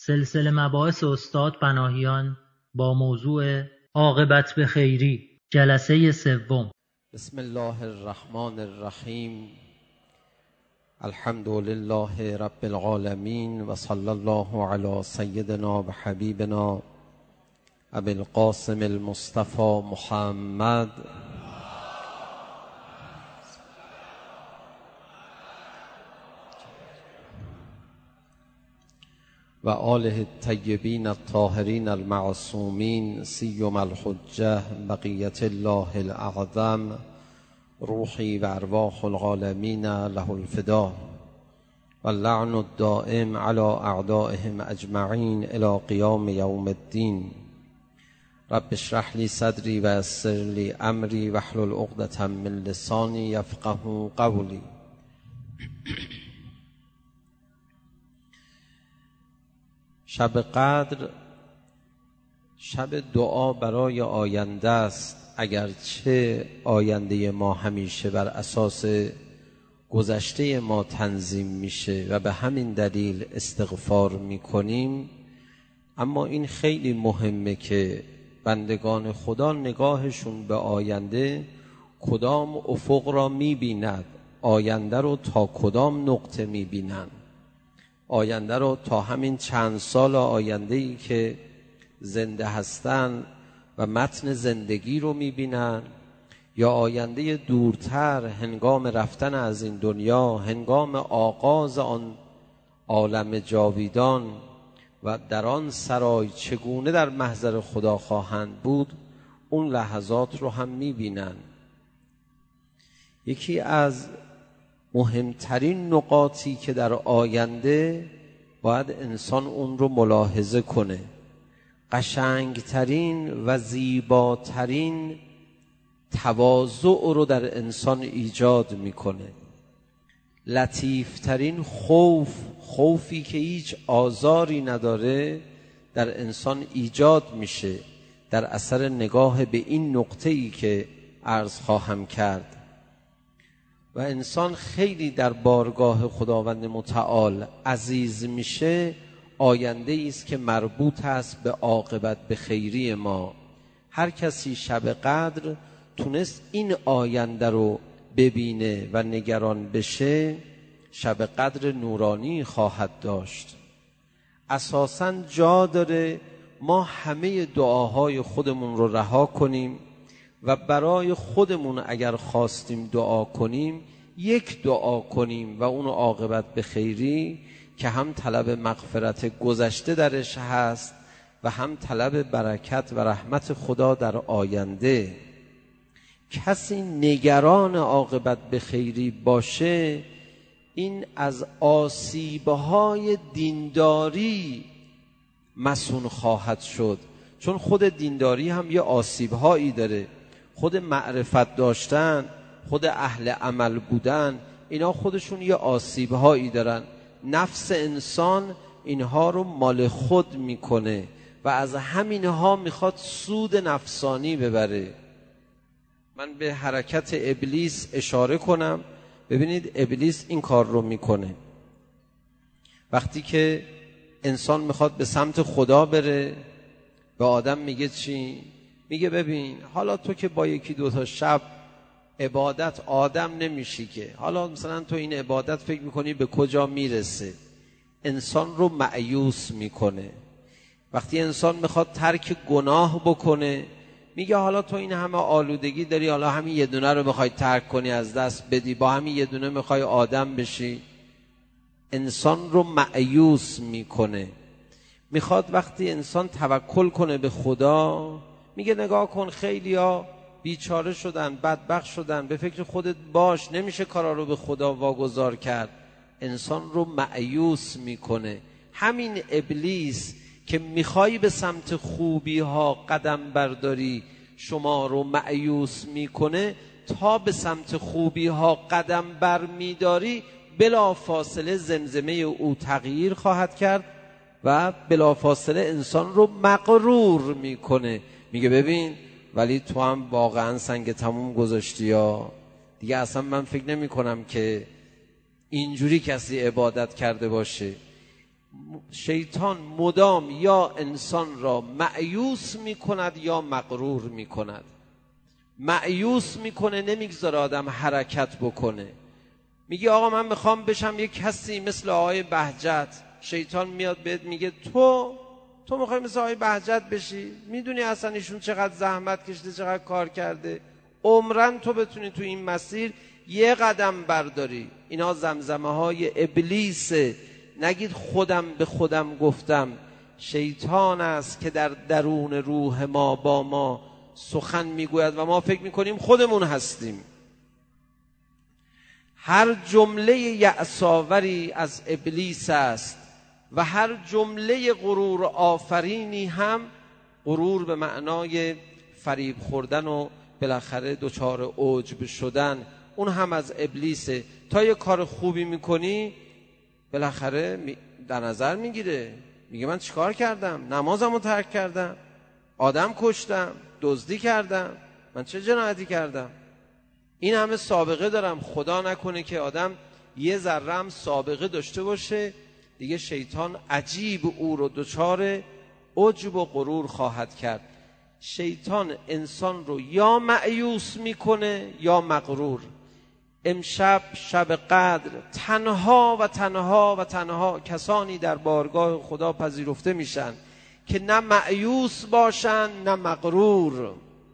سلسله مباحث استاد پناهیان با موضوع عاقبت به خیری، جلسه سوم. بسم الله الرحمن الرحیم. الحمد لله رب العالمین و صلی الله علی سیدنا و حبیبنا ابی القاسم المصطفى محمد و آله الطیبین الطاهرین المعصومین سیما الحجة بقیة الله الاعظم روحی و ارواح العالمین له الفدا و اللعن الدائم علی اعدائهم اجمعین الی قیام یوم الدین. رب اشرح لی صدری و یسر لی امری واحلل عقدة من لسانی یفقهوا قولی. شب قدر شب دعا برای آینده است، اگرچه آینده ما همیشه بر اساس گذشته ما تنظیم میشه و به همین دلیل استغفار میکنیم، اما این خیلی مهمه که بندگان خدا نگاهشون به آینده کدام افق را میبیند، آینده رو تا کدام نقطه میبینن، آینده رو تا همین چند سال آینده‌ای که زنده هستن و متن زندگی رو میبینن، یا آینده دورتر هنگام رفتن از این دنیا، هنگام آغاز آن عالم جاویدان و در آن سرای چگونه در محضر خدا خواهند بود، اون لحظات رو هم میبینن. یکی از مهمترین نقاطی که در آینده باید انسان اون رو ملاحظه کنه، قشنگترین و زیباترین تواضع رو در انسان ایجاد میکنه، لطیفترین خوفی که هیچ آزاری نداره در انسان ایجاد میشه در اثر نگاه به این نقطه‌ای که عرض خواهم کرد. و انسان خیلی در بارگاه خداوند متعال عزیز میشه آینده است که مربوط است به عاقبت به خیری ما. هر کسی شب قدر تونست این آینده رو ببینه و نگران بشه، شب قدر نورانی خواهد داشت. اساساً جا داره ما همه دعاهای خودمون رو رها کنیم و برای خودمون اگر خواستیم دعا کنیم، یک دعا کنیم و اون عاقبت به خیری که هم طلب مغفرت گذشته درش هست و هم طلب برکت و رحمت خدا در آینده. کسی نگران عاقبت به خیری باشه، این از آسیبهای دینداری مسون خواهد شد، چون خود دینداری هم یه آسیبهایی داره. خود معرفت داشتن، خود اهل عمل بودن، اینا خودشون یه آسیبهایی دارن. نفس انسان اینها رو مال خود میکنه و از همینها میخواد سود نفسانی ببره. من به حرکت ابلیس اشاره کنم. ببینید ابلیس این کار رو میکنه. وقتی که انسان میخواد به سمت خدا بره، به آدم میگه چی؟ میگه ببین حالا تو که با یکی دوتا شب عبادت آدم نمیشی که، حالا مثلا تو این عبادت فکر میکنی به کجا میرسه. انسان رو مایوس میکنه. وقتی انسان میخواد ترک گناه بکنه، میگه حالا تو این همه آلودگی داری، حالا همین یه دونه رو میخوای ترک کنی، از دست بدی، با همین یه دونه میخوای آدم بشی. انسان رو مایوس میکنه. میخواد وقتی انسان توکل کنه به خدا، میگه نگاه کن خیلی ها بیچاره شدن، بدبخت شدن، به فکر خودت باش، نمیشه کارا رو به خدا واگذار کرد. انسان رو مایوس میکنه. همین ابلیس که میخوای به سمت خوبی ها قدم برداری، شما رو مایوس میکنه. تا به سمت خوبی ها قدم بر میداری، بلا فاصله زمزمه او تغییر خواهد کرد و بلا فاصله انسان رو مغرور میکنه. میگه ببین ولی تو هم واقعا سنگ تموم گذاشتی یا دیگه، اصلا من فکر نمی کنم که اینجوری کسی عبادت کرده باشه. شیطان مدام یا انسان را مأیوس میکند یا مغرور میکند. مأیوس میکنه، نمیگذاره آدم حرکت بکنه. میگه آقا من میخوام بشم یک کسی مثل آقای بهجت. شیطان میاد بهت میگه تو میخوای مثل آقای بهجت بشی؟ میدونی اصلا ایشون چقدر زحمت کشیده، چقدر کار کرده، عمرن تو بتونی تو این مسیر یه قدم برداری. اینا زمزمه های ابلیسه. نگید خودم به خودم گفتم. شیطان است که در درون روح ما با ما سخن میگوید و ما فکر میکنیم خودمون هستیم. هر جمله یأس‌آوری از ابلیس است و هر جمله غرور آفرینی هم، غرور به معنای فریب خوردن و بالاخره دچار عجب شدن، اون هم از ابلیسه. تا یه کار خوبی میکنی بالاخره در نظر میگیره، میگه من چیکار کردم؟ نمازمو ترک کردم، آدم کشتم، دزدی کردم، من چه جنایتی کردم؟ این همه سابقه دارم. خدا نکنه که آدم یه ذره هم سابقه داشته باشه، دیگه شیطان عجیب او رو دچار عجب و غرور خواهد کرد. شیطان انسان رو یا مأیوس میکنه یا مغرور. امشب شب قدر تنها و تنها و تنها کسانی در بارگاه خدا پذیرفته میشن که نه مأیوس باشن نه مغرور.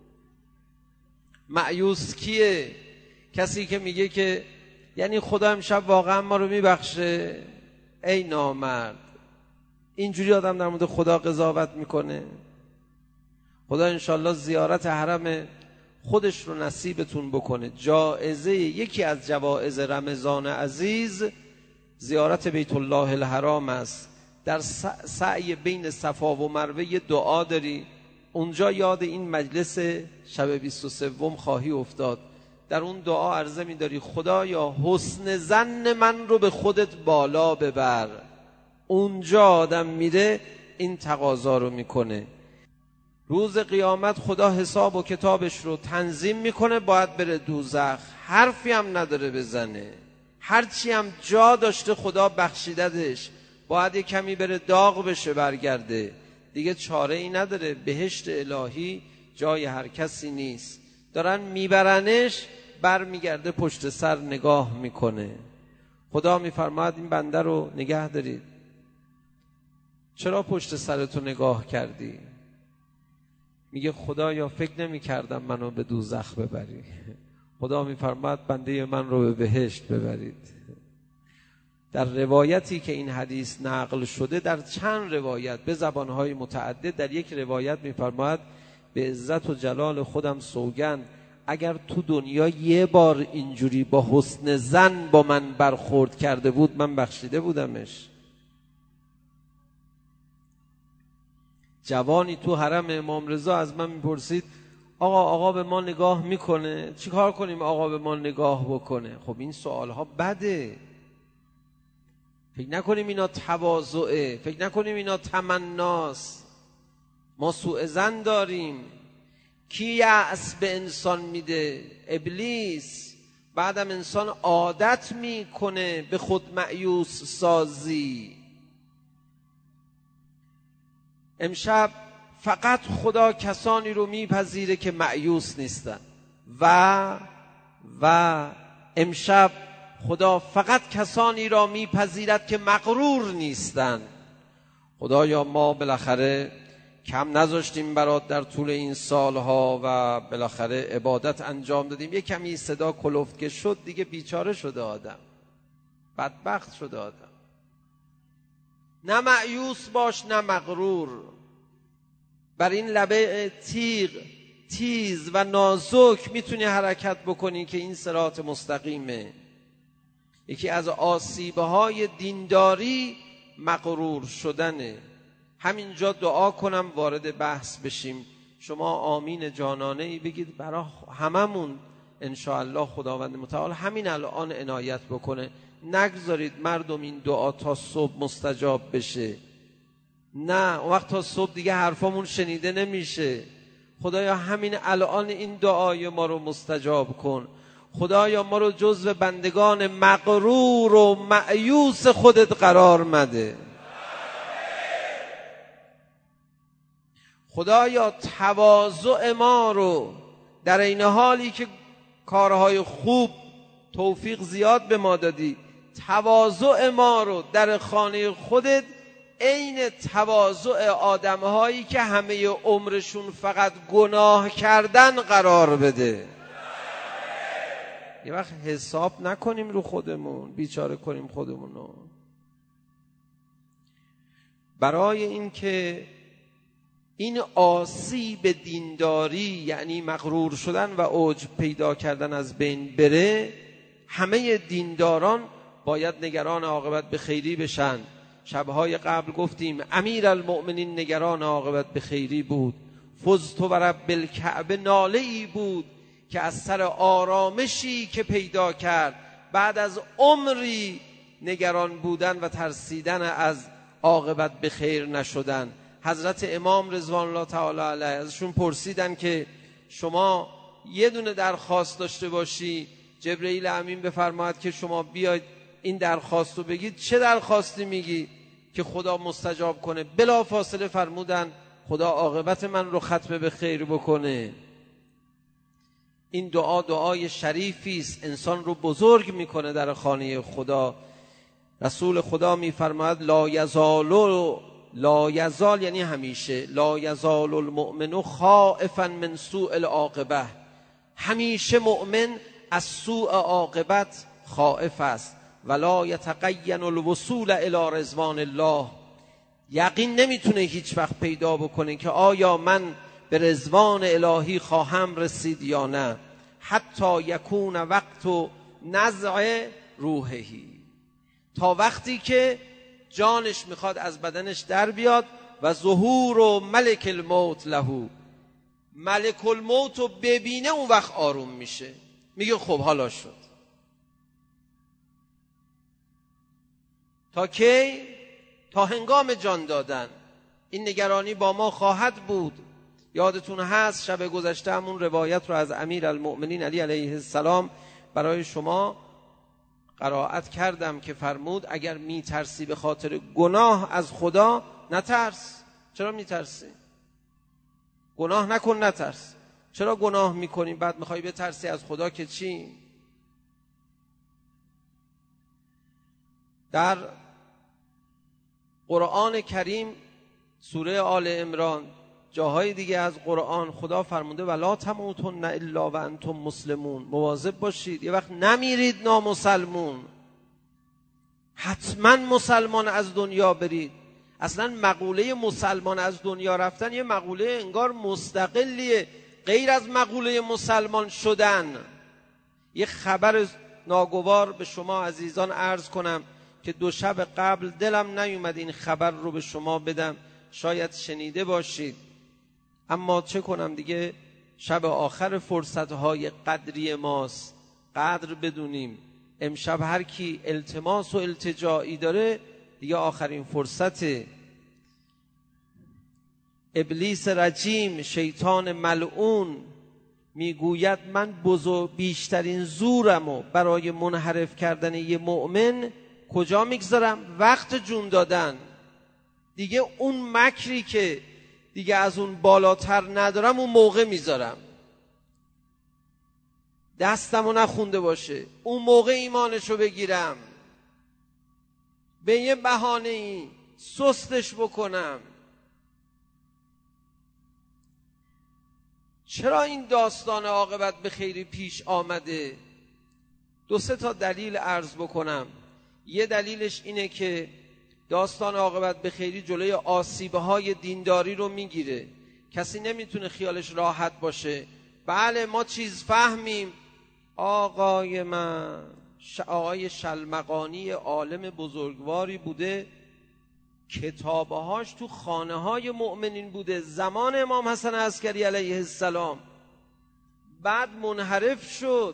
مأیوس کیه؟ کسی که میگه که یعنی خدا امشب واقعا ما رو میبخشه. ای نامرد، اینجوری آدم در مورد خدا قضاوت میکنه؟ خدا انشالله زیارت حرم خودش رو نصیبتون بکنه. جایزه، یکی از جوایز رمضان عزیز زیارت بیت الله الحرام است. در سعی بین صفا و مروه یه دعا داری، اونجا یاد این مجلس شب 23 خواهی افتاد. در اون دعا عرضه می داری خدایا حسن ظن من رو به خودت بالا ببر. اونجا آدم میره این تقاضا رو میکنه. روز قیامت خدا حساب و کتابش رو تنظیم میکنه، باید بره دوزخ، حرفی هم نداره بزنه. هرچی هم جا داشته خدا بخشیددش، باید یه کمی بره داغ بشه برگرده، دیگه چاره ای نداره. بهشت الهی جای هر کسی نیست. دارن میبرنش، برمیگرده پشت سر نگاه میکنه. خدا میفرماید این بنده رو نگه دارید. چرا پشت سرتو نگاه کردی؟ میگه خدایا فکر نمی کردم منو به دوزخ ببری. خدا میفرماید بنده من رو به بهشت ببرید. در روایتی که این حدیث نقل شده، در چند روایت به زبانهای متعدد، در یک روایت میفرماید به عزت و جلال خودم سوگند اگر تو دنیا یه بار اینجوری با حسن ظن با من برخورد کرده بود، من بخشیده بودمش. جوانی تو حرم امام رضا از من میپرسید آقا به ما نگاه میکنه، چی کار کنیم آقا به ما نگاه بکنه؟ خب این سوالها بده. فکر نکنیم اینا تواضعه، فکر نکنیم اینا تمناست. ما سوء ظن داریم. کی یأس به انسان میده؟ ابلیس. بعدم انسان عادت میکنه به خود مأیوس سازی. امشب فقط خدا کسانی رو میپذیره که مأیوس نیستن و امشب خدا فقط کسانی را میپذیرد که مغرور نیستن. خدایا ما بالاخره کم نذاشتیم برات در طول این سالها و بالاخره عبادت انجام دادیم. یک کمی صدا کلفت که شد دیگه بیچاره شده آدم، بدبخت شده آدم. نه مأیوس باش نه مغرور. بر این لبه تیز و نازک میتونی حرکت بکنی که این صراط مستقیمه. یکی از آسیبهای دینداری مغرور شدنه. همینجا دعا کنم وارد بحث بشیم. شما آمین جانانه ای بگید برای هممون انشاءالله خداوند متعال همین الان عنایت بکنه. نگذارید مردم این دعا تا صبح مستجاب بشه. نه، اون وقت تا صبح دیگه حرفامون شنیده نمیشه. خدایا همین الان این دعای ما رو مستجاب کن. خدایا ما رو جزو بندگان مغرور و مأیوس خودت قرار مده. خدایا تواضع ما رو در این حالی که کارهای خوب توفیق زیاد به ما دادی، تواضع ما رو در خانه خودت عین تواضع آدم‌هایی که همه عمرشون فقط گناه کردن قرار بده. یه وقت حساب نکنیم رو خودمون، بیچاره کنیم خودمونو. برای این که این آسیب دینداری، یعنی مغرور شدن و عجب پیدا کردن، از بین بره، همه دینداران باید نگران عاقبت به خیری بشن. شبهای قبل گفتیم امیرالمؤمنین نگران عاقبت به خیری بود. فزت و رب الکعبه ناله‌ای بود که از سر آرامشی که پیدا کرد بعد از عمری نگران بودن و ترسیدن از عاقبت به خیر نشدن. حضرت امام رضوان الله تعالی علیه ازشون پرسیدن که شما یه دونه درخواست داشته باشی، جبرئیل امین بفرماید که شما بیاید این درخواست رو بگید، چه درخواستی میگی که خدا مستجاب کنه؟ بلا فاصله فرمودن خدا عاقبت من رو ختم به خیر بکنه. این دعا دعای شریفی است، انسان رو بزرگ میکنه در خانه خدا. رسول خدا میفرماید لا یزال یعنی همیشه، لا یزال المؤمن خائفا من سوء العاقبه، همیشه مؤمن از سوء عاقبت خائف است. ولا یتقین الوصول الی رضوان الله، یقین نمیتونه هیچ وقت پیدا بکنه که آیا من به رضوان الهی خواهم رسید یا نه، حتی یکون وقت نزع روحهی، تا وقتی که جانش میخواد از بدنش در بیاد و ظهور و ملک الموت له، ملک الموت رو ببینه اون وقت آروم میشه، میگه خب حالا شد. تا کی؟ تا هنگام جان دادن. این نگرانی با ما خواهد بود. یادتون هست شب گذشته همون روایت رو از امیرالمؤمنین علی علیه السلام برای شما قرائت کردم که فرمود اگر میترسی به خاطر گناه از خدا نترس. چرا میترسی؟ گناه نکن، نترس. چرا گناه میکنی بعد میخوای بترسی از خدا که چی؟ در قرآن کریم سوره آل عمران، جاهای دیگه از قرآن خدا فرموده ولا تموتن الا و انتم مسلمون، مواظب باشید یه وقت نمیرید نامسلمون، حتما مسلمان از دنیا برید. اصلا مقوله مسلمان از دنیا رفتن یه مقوله انگار مستقلیه غیر از مقوله مسلمان شدن. یه خبر ناگوار به شما عزیزان عرض کنم که 2 شب قبل دلم نیومد این خبر رو به شما بدم، شاید شنیده باشید، اما چه کنم دیگه، شب آخر فرصتهای قدری ماست، قدر بدونیم. امشب هر کی التماس و التجاعی داره دیگه آخرین فرصته. ابلیس رجیم، شیطان ملعون میگوید من بیشترین زورمو برای منحرف کردن یه مؤمن کجا میگذارم؟ وقت جون دادن. دیگه اون مکری که دیگه از اون بالاتر ندارم اون موقع میذارم، دستمو نخونده باشه اون موقع ایمانشو بگیرم، به یه بهانه‌ای سستش بکنم. چرا این داستان عاقبت به خیری پیش آمده؟ 2-3 تا دلیل عرض بکنم. یه دلیلش اینه که داستان عاقبت به خیری جلوی آسیب‌های دینداری رو میگیره. کسی نمیتونه خیالش راحت باشه بله ما چیز فهمیم. آقای من آقای شلمقانی عالم بزرگواری بوده، کتابهاش تو خانه های مؤمنین بوده زمان امام حسن عسکری علیه السلام، بعد منحرف شد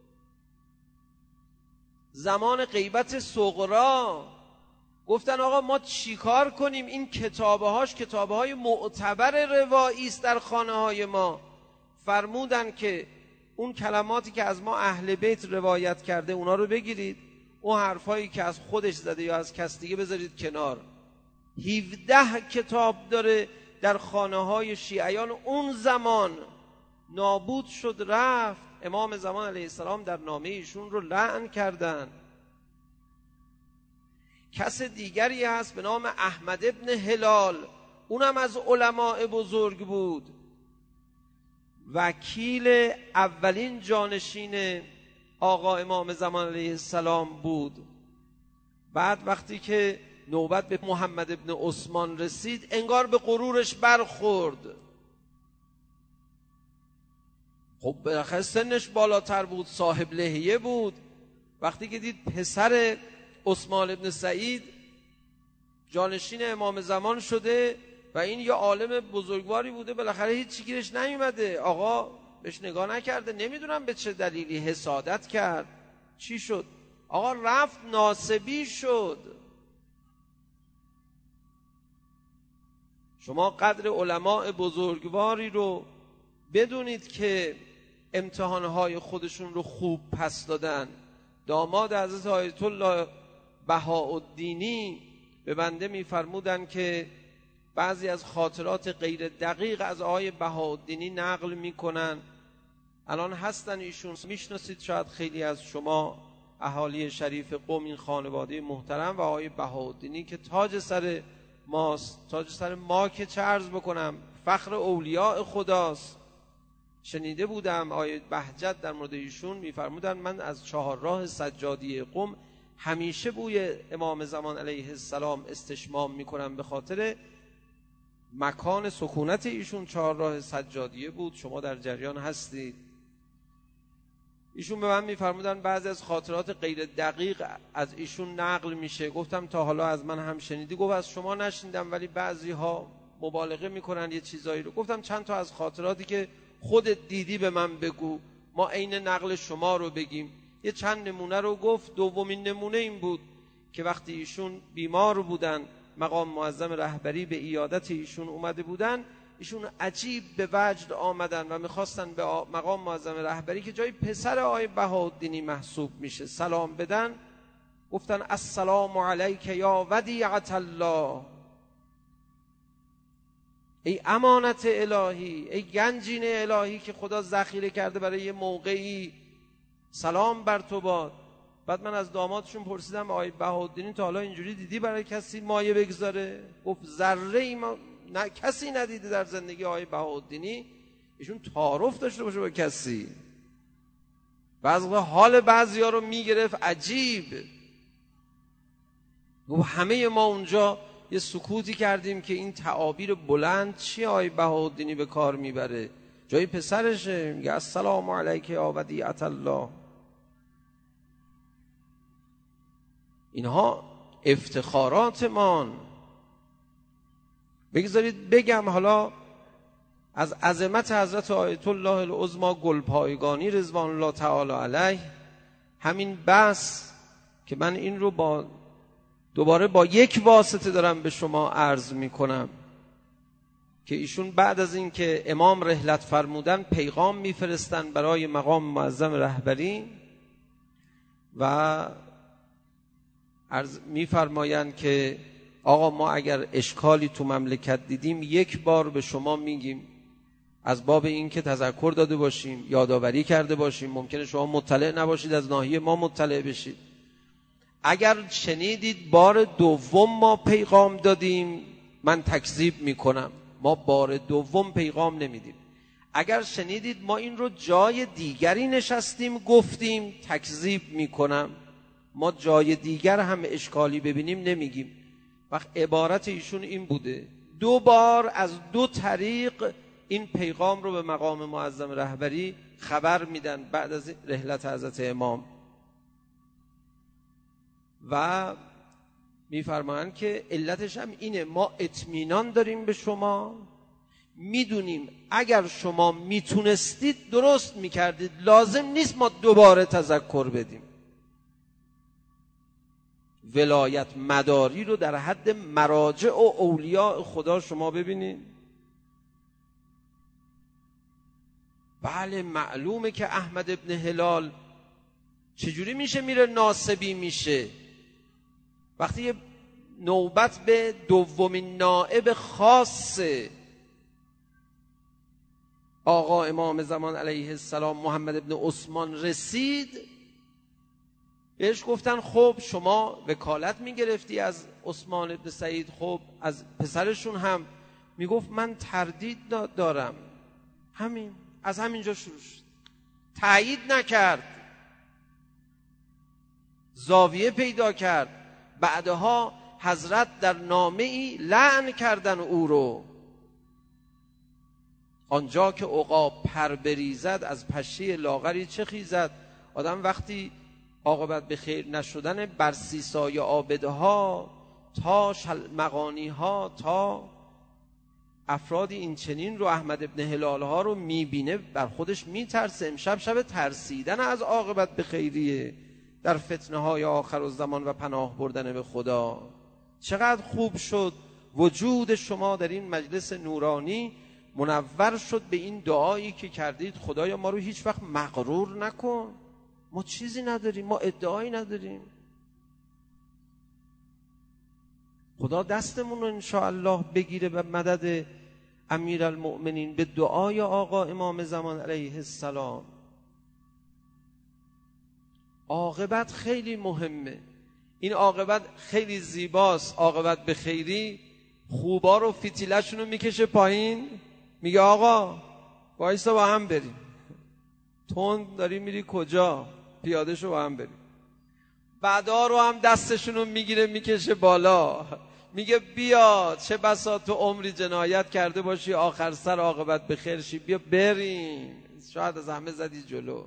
زمان غیبت صغرا. گفتن آقا ما چیکار کنیم؟ این کتابهاش کتابهای معتبر روایی است در خانه های ما. فرمودن که اون کلماتی که از ما اهل بیت روایت کرده اونا رو بگیرید، اون حرفایی که از خودش زده یا از کس دیگه بذارید کنار. 17 کتاب داره در خانه های شیعیان اون زمان نابود شد، رفت. امام زمان علیه السلام در نامه ایشون رو لعن کردن. کس دیگری هست به نام احمد ابن هلال، اونم از علماء بزرگ بود، وکیل اولین جانشین آقا امام زمان علیه السلام بود. بعد وقتی که نوبت به محمد ابن عثمان رسید انگار به غرورش برخورد. خب بالاخره سنش بالاتر بود، صاحب لحیه بود. وقتی که دید پسر عثمان ابن سعید جانشین امام زمان شده و این یه عالم بزرگواری بوده، بالاخره هیچ گیرش نیومده، آقا بهش نگاه نکرده، نمیدونم به چه دلیلی حسادت کرد. چی شد؟ آقا رفت ناسبی شد. شما قدر علماء بزرگواری رو بدونید که امتحانهای خودشون رو خوب پس دادن. داماد حضرت آیت الله بهاءالدینی به بنده میفرمودن که بعضی از خاطرات غیر دقیق از آقای بهاءالدینی نقل میکنن. الان هستن ایشون، میشناسید شاید خیلی از شما اهالی شریف قم این خانواده محترم و آقای بهاءالدینی که تاج سر ماست، تاج سر ما که چه عرض بکنم، فخر اولیاء خداست. شنیده بودم آقای بهجت در مورد ایشون میفرمودن من از چهارراه سجادی قم همیشه بوی امام زمان علیه السلام استشمام میکنم، به خاطر مکان سکونت ایشون چهارراه سجادیه بود. شما در جریان هستید. ایشون به من میفرمودن بعضی از خاطرات غیر دقیق از ایشون نقل میشه. گفتم تا حالا از من هم شنیدی؟ گفت از شما نشنیدم ولی بعضی ها مبالغه میکنن یه چیزایی رو. گفتم چند تا از خاطراتی که خودت دیدی به من بگو، ما عین نقل شما رو بگیم. یه چند نمونه رو گفت. دومین نمونه این بود که وقتی ایشون بیمار بودن، مقام معظم رهبری به عیادت ایشون اومده بودن، ایشون عجیب به وجد آمدن و میخواستن به مقام معظم رهبری که جای پسر آقای بهاءالدینی محسوب میشه سلام بدن. گفتن السلام علیک یا ودیعة الله، ای امانت الهی، ای گنجین الهی که خدا ذخیره کرده برای یه موقعی، سلام بر تو باد. بعد من از دامادشون پرسیدم آقای بهاءالدینی تا حالا اینجوری دیدی برای کسی مایه بگذاره؟ گفت ذره ای نه کسی ندیده در زندگی آقای بهاءالدینی ایشون تعارف داشته باشه با کسی. بعضی حال بعضیا رو میگرفت عجیب. گفت همه ما اونجا یه سکوتی کردیم که این تعابیر بلند چی آقای بهاءالدینی به کار میبره؟ جای پسرشه، میگه السلام علیک یا ودیعة الله. اینها افتخاراتمان. بگذارید بگم حالا از عظمت حضرت آیت الله العظمی گلپایگانی رضوان الله تعالی علیه. همین بس که من این رو دوباره با یک واسطه دارم به شما عرض میکنم که ایشون بعد از این که امام رحلت فرمودن پیغام میفرستن برای مقام معظم رهبری و میفرمایند که آقا ما اگر اشکالی تو مملکت دیدیم یک بار به شما میگیم، از باب این که تذکر داده باشیم، یادآوری کرده باشیم. ممکنه شما مطلع نباشید، از ناحیه ما مطلع بشید. اگر شنیدید بار دوم ما پیغام دادیم، من تکذیب میکنم، ما بار دوم پیغام نمیدیم. اگر شنیدید ما این رو جای دیگری نشستیم گفتیم، تکذیب میکنم، ما جای دیگر هم اشکالی ببینیم نمیگیم. وقت عبارت ایشون این بوده، دو بار از دو طریق این پیغام رو به مقام معظم رهبری خبر میدن بعد از رحلت حضرت امام و میفرمایند که علتش هم اینه، ما اطمینان داریم به شما، میدونیم اگر شما میتونستید درست میکردید، لازم نیست ما دوباره تذکر بدیم. ولایت مداری رو در حد مراجع و اولیاء خدا شما ببینید. بله معلومه که احمد ابن هلال چجوری میشه میره ناسبی میشه؟ وقتی نوبت به دومین نائب خاص آقا امام زمان علیه السلام محمد ابن عثمان رسید، بهش گفتن خب شما وکالت میگرفتی از عثمان ابن سعید، خب از پسرشون هم. میگفت من تردید دارم. همین، از همینجا شروع شد. تایید نکرد، زاویه پیدا کرد. بعدها حضرت در نامه‌ای لعن کردن او رو. آنجا که عقاب پر بریزد از پشه لاغری چه خیزد. آدم وقتی عاقبت به خیر نشدن بر سیسای عابدها تا مغانی ها تا افرادی این چنین رو، احمد ابن هلال ها رو میبینه بر خودش میترسه. امشب شب ترسیدن از عاقبت به خیریه در فتنه های آخر الزمان و پناه بردن به خدا. چقدر خوب شد وجود شما در این مجلس نورانی منور شد به این دعایی که کردید. خدایا ما رو هیچ وقت مغرور نکن، ما چیزی نداریم، ما ادعایی نداریم. خدا دستمون رو انشاءالله بگیره به مدد امیرالمؤمنین، به دعای آقا امام زمان علیه السلام. عاقبت خیلی مهمه، این عاقبت خیلی زیباست. عاقبت به خیری خوبا رو فتیله‌شون رو میکشه پایین، میگه آقا وایسا با هم بریم. تند داری میری کجا؟ پیاده شو با هم بریم. بعدا رو هم دستشون رو میگیره میکشه بالا، میگه بیا، چه بسا تو عمری جنایت کرده باشی آخر سر عاقبت به خیر شی، بیا بریم. شاید از همه زدی جلو.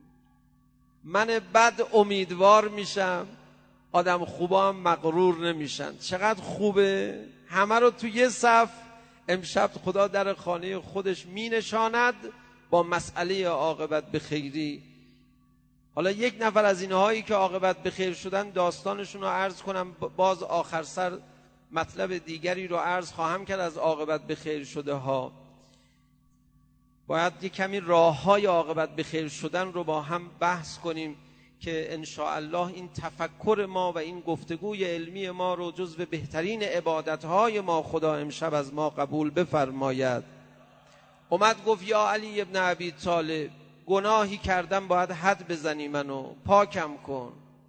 من بد امیدوار میشم، آدم خوبا هم مغرور نمیشن. چقدر خوبه همه رو تو یه صف امشب خدا در خانه خودش مینشاند با مسئله عاقبت به خیری. حالا یک نفر از اینهایی که عاقبت به خیر شدن داستانشون رو عرض کنم، باز آخر سر مطلب دیگری رو عرض خواهم کرد از عاقبت به خیر شده ها. باید یک کمی راه‌های عاقبت به خیر شدن رو با هم بحث کنیم که انشاءالله این تفکر ما و این گفتگوی علمی ما رو جزو بهترین عبادت‌های ما خدا امشب از ما قبول بفرماید. اومد گفت یا علی ابن ابی طالب، گناهی کردم باید حد بزنی، منو پاکم کن.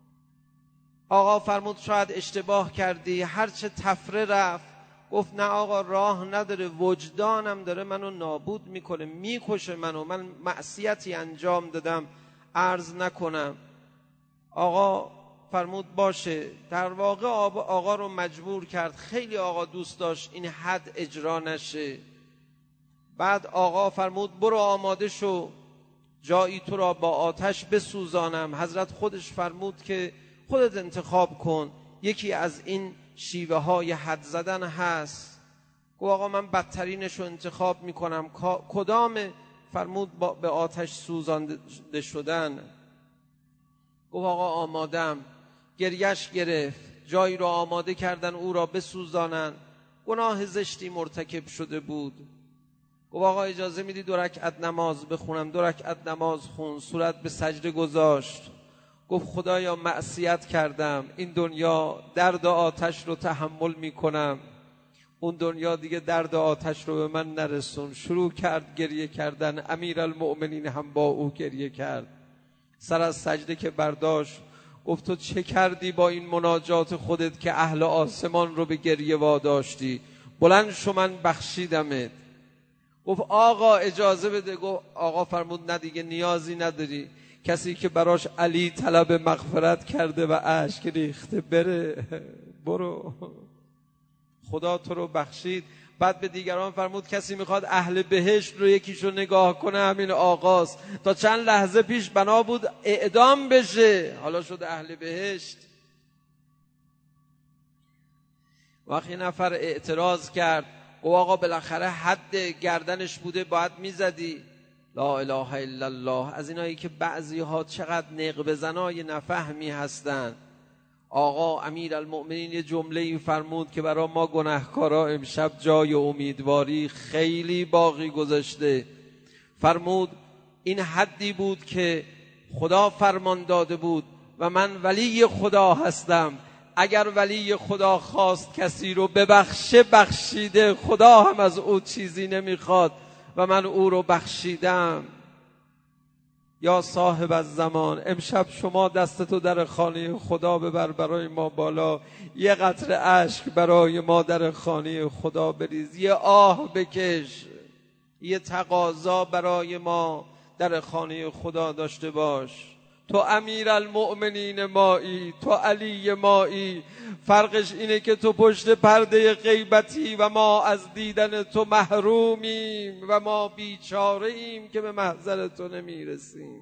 آقا فرمود شاید اشتباه کردی، هرچه تفره رفت. گفت نه آقا راه نداره، وجدانم داره منو نابود میکنه، میکشه منو، من معصیتی انجام دادم عرض نکنم. آقا فرمود باشه. در واقع آقا رو مجبور کرد، خیلی آقا دوست داشت این حد اجرا نشه. بعد آقا فرمود برو آماده شو، جایی تو را با آتش بسوزانم. حضرت خودش فرمود که خودت انتخاب کن، یکی از این شیوه های حد زدن هست. گفت آقا من بدترینش رو انتخاب میکنم. کدام؟ فرمود به آتش سوزانده شدن. گفت آقا آمادم. گریش گرفت، جایی رو آماده کردن او را بسوزانن. گناه زشتی مرتکب شده بود. گفت آقا اجازه میدی 2 رکعت نماز بخونم؟ 2 رکعت نماز خون، صورت به سجده گذاشت. گفت خدایا معصیت کردم، این دنیا درد آتش رو تحمل میکنم، اون دنیا دیگه درد آتش رو به من نرسون. شروع کرد گریه کردن. امیرالمؤمنین هم با او گریه کرد. سر از سجده که برداشت گفت تو چه کردی با این مناجات خودت که اهل آسمان رو به گریه واداشتی؟ بلند شو من بخشیدمت. گفت آقا اجازه بده. گفت آقا فرمود نه دیگه نیازی نداری، کسی که براش علی طلب مغفرت کرده و اشک ریخته بره، برو، خدا تو رو بخشید. بعد به دیگران فرمود کسی میخواد اهل بهشت رو یکیشو نگاه کنه، همین آقاست. تا چند لحظه پیش بنا بود اعدام بشه، حالا شد اهل بهشت. وقتی نفر اعتراض کرد گفت آقا بالاخره حد گردنش بوده باید میزدی. لا اله الا الله. از اینایی که بعضی ها چقدر نقب زنای نفهمی هستن. آقا امیرالمؤمنین یه جمله‌ای فرمود که برای ما گناهکارا امشب جای امیدواری خیلی باقی گذاشته. فرمود این حدی بود که خدا فرمان داده بود و من ولی خدا هستم. اگر ولی خدا خواست کسی رو ببخشه بخشیده، خدا هم از او چیزی نمیخواد. و من او رو بخشیدم. یا صاحب الزمان، امشب شما دستتو در خانه خدا ببر، برای ما بالا، یه قطره اشک برای ما در خانه خدا بریز، یه آه بکش، یه تقاضا برای ما در خانه خدا داشته باش. تو امیر المؤمنین مایی، تو علی مایی، فرقش اینه که تو پشت پرده غیبتی و ما از دیدن تو محرومیم و ما بیچاره ایم که به محضر تو نمیرسیم.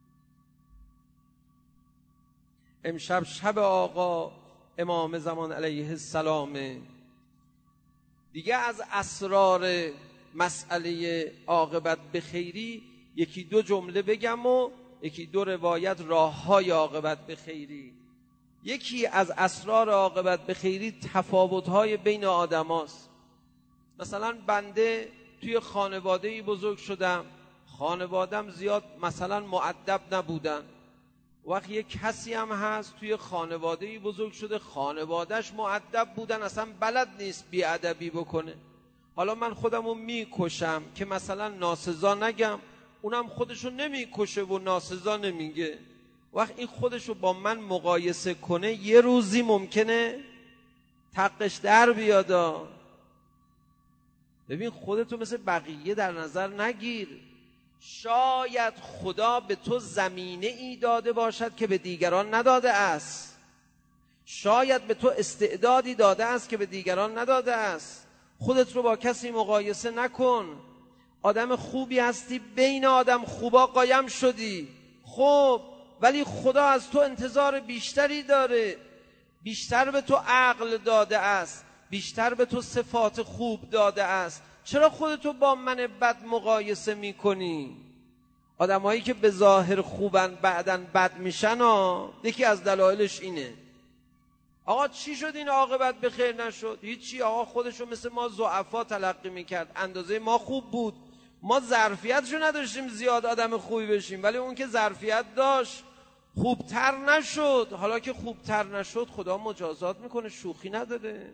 امشب شب آقا امام زمان علیه السلام. دیگه از اسرار مسئله عاقبت به خیری یکی دو جمله بگم و یکی دو روایت راههای عاقبت به خیری. یکی از اسرار عاقبت به خیری تفاوت‌های بین آدماست. مثلا بنده توی خانواده‌ای بزرگ شدم، خانوادم زیاد مثلا مؤدب نبودن. وقتی یک کسی هم هست توی خانواده‌ای بزرگ شده، خانواده‌اش مؤدب بودن، اصلا بلد نیست بی‌ادبی بکنه. حالا من خودمو میکشم که مثلا ناسزا نگم، اونم خودشو نمیکشه و ناسزا نمیگه. وقت این خودشو با من مقایسه کنه، یه روزی ممکنه تقش در بیادا. ببین خودتو مثل بقیه در نظر نگیر. شاید خدا به تو زمینه ای داده باشد که به دیگران نداده است. شاید به تو استعدادی داده است که به دیگران نداده است. خودت رو با کسی مقایسه نکن. آدم خوبی هستی، بین آدم خوبا قایم شدی، خب ولی خدا از تو انتظار بیشتری داره. بیشتر به تو عقل داده است، بیشتر به تو صفات خوب داده است. چرا خودتو با من بد مقایسه میکنی؟ آدمایی که به ظاهر خوبن بعدن بد میشن یکی از دلایلش اینه. آقا چی شد این عاقبت به خیر نشد؟ هیچی، آقا خودشو مثل ما ضعفا تلقی میکرد، اندازه ما خوب بود، ما ظرفیتشو نداشتیم زیاد آدم خوبی بشیم، ولی اون که ظرفیت داشت خوبتر نشد. حالا که خوبتر نشد خدا مجازات میکنه، شوخی نداره.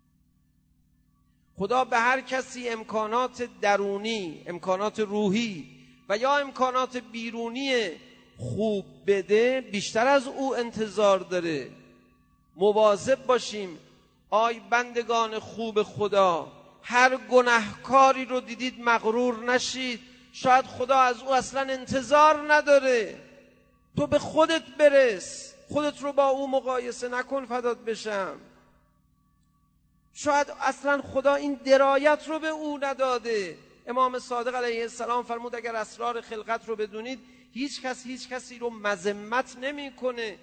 خدا به هر کسی امکانات درونی، امکانات روحی و یا امکانات بیرونی خوب بده، بیشتر از او انتظار داره. مواظب باشیم آی بندگان خوب خدا، هر گناهکاری رو دیدید مغرور نشید. شاید خدا از او اصلا انتظار نداره. تو به خودت برس، خودت رو با او مقایسه نکن فدات بشم. شاید اصلا خدا این درایت رو به او نداده. امام صادق علیه السلام فرمود اگر اسرار خلقت رو بدونید هیچ کسی رو مذمت نمی کنه.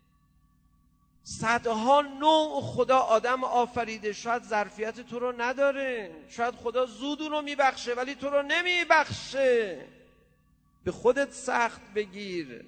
صدها نوع خدا آدم آفریده، شاید ظرفیت تو رو نداره، شاید خدا زود رو میبخشه ولی تو رو نمیبخشه. به خودت سخت بگیر.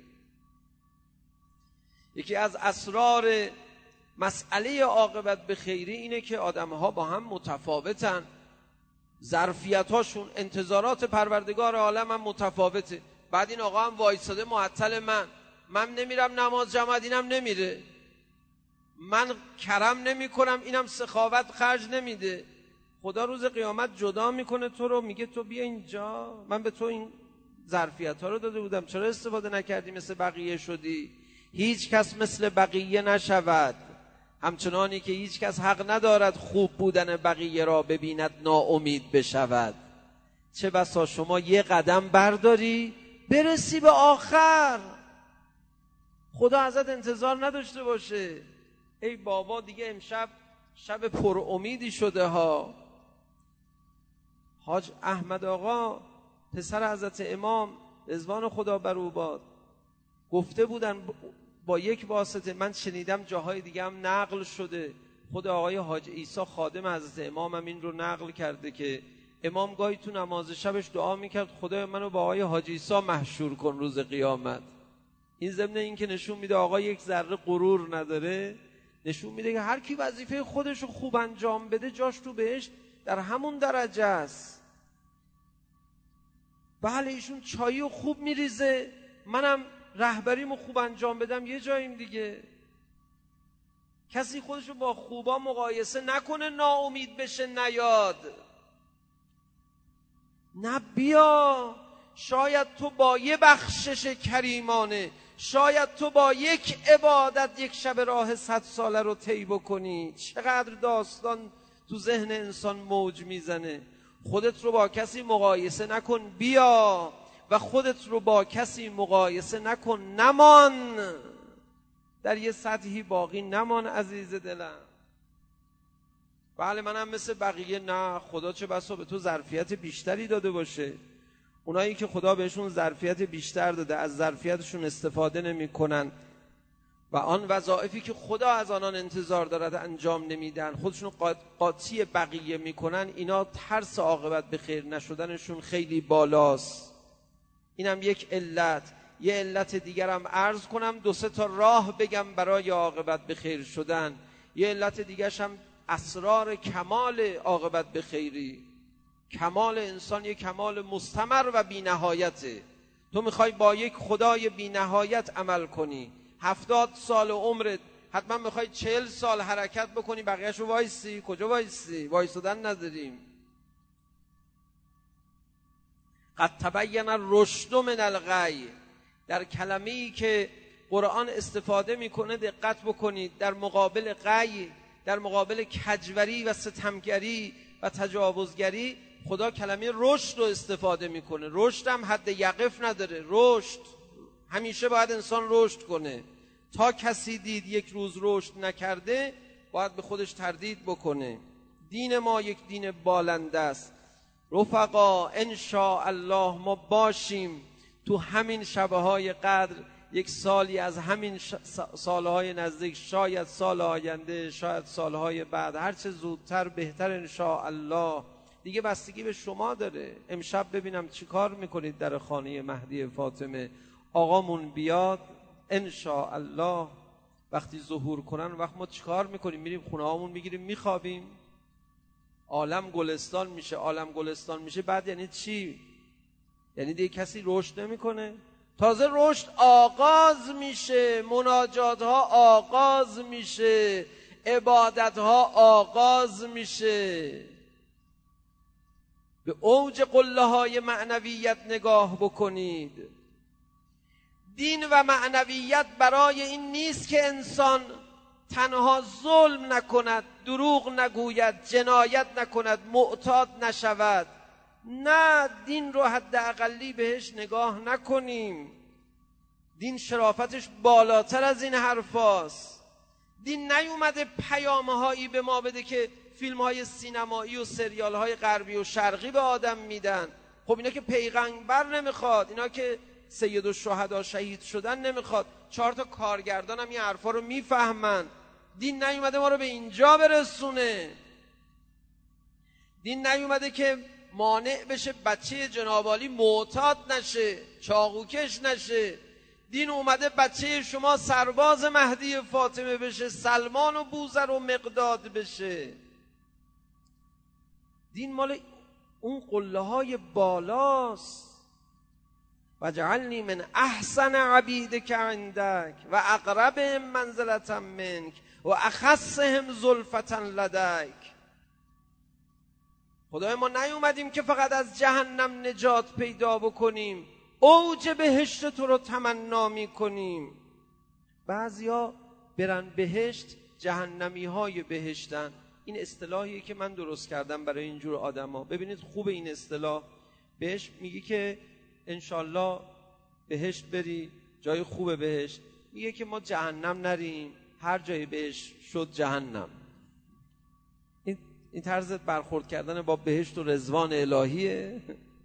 یکی از اسرار مسئله عاقبت به خیری اینه که آدمها با هم متفاوتن، ظرفیتاشون، انتظارات پروردگار عالم هم متفاوته. بعد این آقا هم وایساده معطل، من نمیرم نماز جماعت، اینم نمیره، من کرم نمی کنم اینم سخاوت خرج نمیده. خدا روز قیامت جدا میکنه تو رو، میگه تو بیا اینجا، من به تو این ظرفیت ها رو داده بودم، چرا استفاده نکردی مثل بقیه شدی؟ هیچ کس مثل بقیه نشود، همچنانی که هیچ کس حق ندارد خوب بودن بقیه را ببیند ناامید بشود. چه بسا شما یه قدم برداری برسی به آخر، خدا ازت انتظار نداشته باشه. ای بابا دیگه امشب شب پر امیدی شده ها. حاج احمد آقا پسر حضرت امام رضوان خدا بر او باد گفته بودن با یک واسطه، من شنیدم جاهای دیگه هم نقل شده، خود آقای حاج عیسی خادم حضرت امام هم این رو نقل کرده که امام گاهی تو نماز شبش دعا میکرد خدای منو با آقای حاج عیسی محشور کن روز قیامت. این ضمن این که نشون میده آقا یک ذره غرور نداره، نشون میده که هر کی وظیفه خودش رو خوب انجام بده جاش تو بهشت در همون درجه است. بله ایشون چایی رو خوب میریزه، منم رهبریمو خوب انجام بدم یه جاییم دیگه. کسی خودش رو با خوبا مقایسه نکنه ناامید بشه نیاد. نه بیا، شاید تو با یه بخشش کریمانه، شاید تو با یک عبادت یک شب راه 100 ساله رو طی بکنی. چقدر داستان تو ذهن انسان موج میزنه. خودت رو با کسی مقایسه نکن، بیا، و خودت رو با کسی مقایسه نکن، نمان در یه سطحی باقی نمان عزیز دلم. بله منم مثل بقیه، نه خدا چه بسا به تو ظرفیت بیشتری داده باشه. اونایی که خدا بهشون ظرفیت بیشتر داده از ظرفیتشون استفاده نمی کنن و آن وظایفی که خدا از آنان انتظار دارد انجام نمیدن، خودشون قاطی بقیه میکنن، اینا ترس عاقبت به خیر نشدنشون خیلی بالاست. اینم یک علت. یه علت دیگرم عرض کنم، 2-3 تا راه بگم برای عاقبت به خیر شدن. یه علت دیگرش هم اسرار کمال عاقبت به خیری. کمال انسان یک کمال مستمر و بی نهایته. تو میخوای با یک خدای بی نهایت عمل کنی، 70 سال عمرت حتما میخوای 40 سال حرکت بکنی بقیه‌شو وایسی؟ کجا وایسی؟ وایسادن نداریم. قد تبین الرشد من الغی، در کلمه‌ای که قرآن استفاده میکنه دقت بکنید. در مقابل غی، در مقابل کجوری و ستمگری و تجاوزگری، خدا کلمه رشد رو استفاده میکنه. رشد هم حد یقف نداره. رشد همیشه باید انسان رشد کنه. تا کسی دید یک روز رشد نکرده باید به خودش تردید بکنه. دین ما یک دین بالنده است. رفقا انشاءالله ما باشیم تو همین شبهای قدر، یک سالی از همین سالهای نزدیک، شاید سال آینده، شاید سالهای بعد، هرچه زودتر بهتر انشاءالله. دیگه بستگی به شما داره. امشب ببینم چی کار میکنید در خانه مهدی فاطمه. آقامون بیاد انشاءالله، وقتی ظهور کنن وقت ما چی کار میکنیم؟ میریم خونه هامون میگیریم میخوابیم. عالم گلستان میشه. عالم گلستان میشه بعد یعنی چی؟ یعنی دیگه کسی رشد نمیکنه. تازه رشد آغاز میشه، مناجات ها آغاز میشه، عبادت ها آغاز میشه. به اوج قله های معنویت نگاه بکنید. دین و معنویت برای این نیست که انسان تنها ظلم نکند، دروغ نگوید، جنایت نکند، معتاد نشود. نه، دین رو حداقلی بهش نگاه نکنیم. دین شرافتش بالاتر از این حرفاست. دین نیومده پیامهایی به ما بده که فیلم‌های سینمایی و سریال‌های غربی و شرقی به آدم میدن. خب اینا که پیغمبر نمیخواد، اینا که سید الشهدا شهید شدن نمیخواد. 4 تا کارگردان هم این حرفا رو میفهمن. دین نیومده ما رو به اینجا برسونه. دین نیومده که مانع بشه بچه جناب عالی معتاد نشه، چاقوکش نشه. دین اومده بچه شما سرباز مهدی فاطمه بشه، سلمان و بوذر و مقداد بشه. دین مال اون قله های بالاست. وجعلنی من احسن عبیدک عندک و اقربهم منزلة منک و اخصهم زلفة لدیک. خدای ما نیومدیم که فقط از جهنم نجات پیدا بکنیم، اوج بهشت تو رو تمنا میکنیم. بعضیا برن بهشت، جهنمی های بهشتن. این اصطلاحیه که من درست کردم برای اینجور آدم ها. ببینید خوب این اصطلاح. بهش میگی که انشالله بهشت بری، جای خوب بهشت. میگه که ما جهنم نریم، هر جای بهشت شد جهنم. این طرز برخورد کردن با بهشت و رضوان الهیه.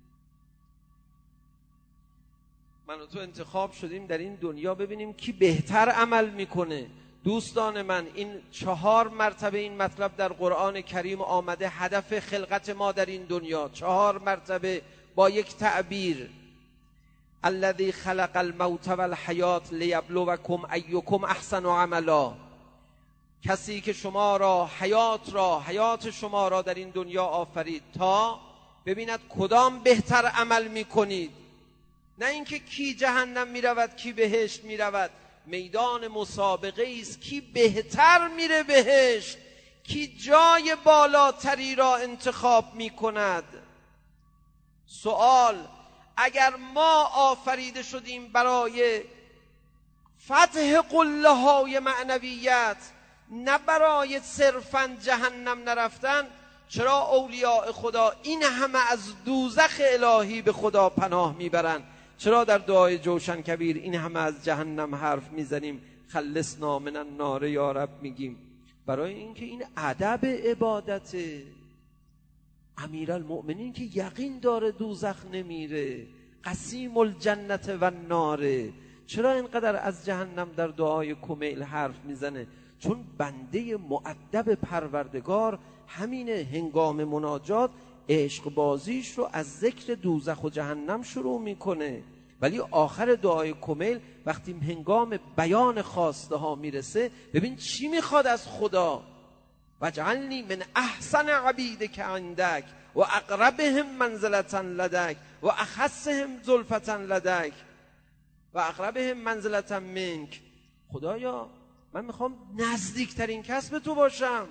من و تو انتخاب شدیم در این دنیا ببینیم کی بهتر عمل میکنه. دوستان من، این 4 مرتبه این مطلب در قرآن کریم آمده. هدف خلقت ما در این دنیا 4 مرتبه با یک تعبیر: الذی خلق الموت والحیات لیبلوکم ایکم احسن عملا. کسی که شما را حیات شما را در این دنیا آفرید تا ببیند کدام بهتر عمل میکنید. نه اینکه کی جهنم میرود کی بهشت میرود. میدان مسابقه است. کی بهتر میره بهشت، کی جای بالاتری را انتخاب میکند. سوال: اگر ما آفریده شدیم برای فتح قله های معنویت، نه برای صرفاً جهنم نرفتن، چرا اولیاء خدا این همه از دوزخ الهی به خدا پناه میبرن؟ چرا در دعای جوشن کبیر این همه از جهنم حرف میزنیم، خلصنا من النار یا رب میگیم؟ برای اینکه این ادب عبادته. امیرالمؤمنین که یقین داره دوزخ نمیره، قسیم الجنت و الناره، چرا اینقدر از جهنم در دعای کمیل حرف میزنه؟ چون بنده مؤدب پروردگار همینه، هنگام مناجات عشق بازیش رو از ذکر دوزخ و جهنم شروع میکنه، ولی آخر دعای کمیل وقتی هنگام بیان خواسته ها میرسه، ببین چی میخواد از خدا: وجعلنی من احسن عبیدک عندک و اقربهم منزلة لدک و اخصهم زلفة لدک و اقربهم منزلة منک. خدایا من میخوام نزدیکترین کس به تو باشم.